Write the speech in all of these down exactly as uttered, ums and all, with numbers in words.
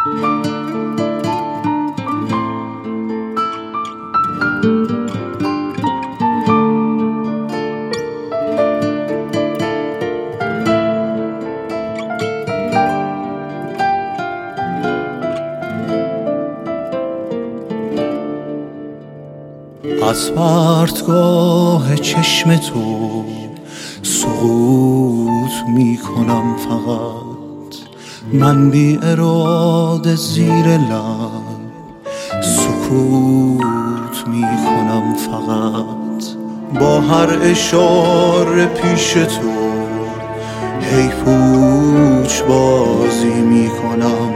از پرتگاه چشم تو سقوط می کنم فقط، من بی اراده زیر لب سکوت می کنم فقط. با هر اشاره پیش تو هی پوچ بازی می کنم،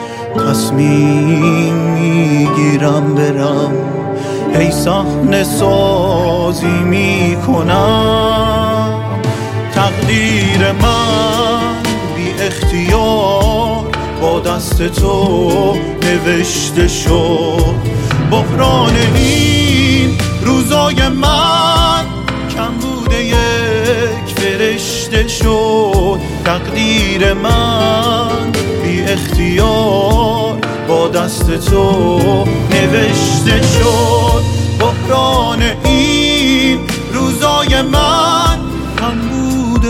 تصمیم می گیرم برم ای صحنه سازی می کنم. تقدیر من بی اختیار با دست تو نوشته شد، بحران این روزای من کم بوده یک فرشته شد. تقدیر من بی اختیار با دست تو نوشته شد، بحران این روزای من هم بوده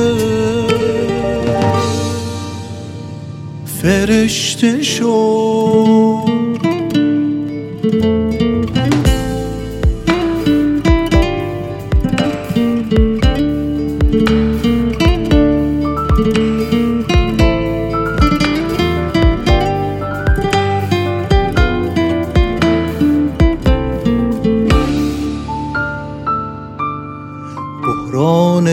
فرشته شد. بحران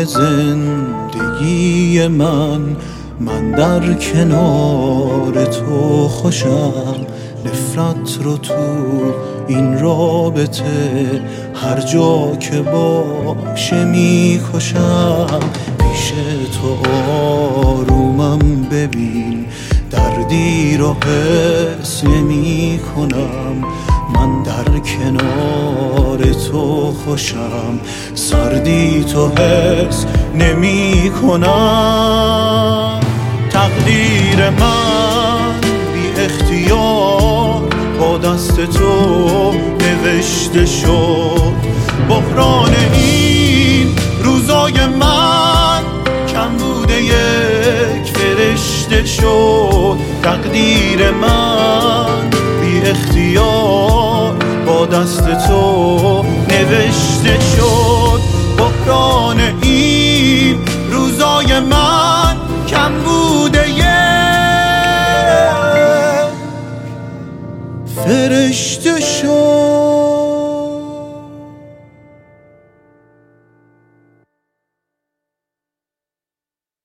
زندگی من، من در کنار تو خوشم، نفرت رو تو این رابطه هر جا که باشه میکشم. پیش تو آرومم ببین، دردی رو حس نمی کنم، من در کنار تو خوشم، سردی تو حس نمی کنم. تقدیر من بی اختیار با دست تو نوشته شد، بحران این روزای من کم بوده یک فرشته شد. تقدیر من بی اختیار با دست تو نوشته شد، بحران این روزای من کم بوده یک فرشته شد.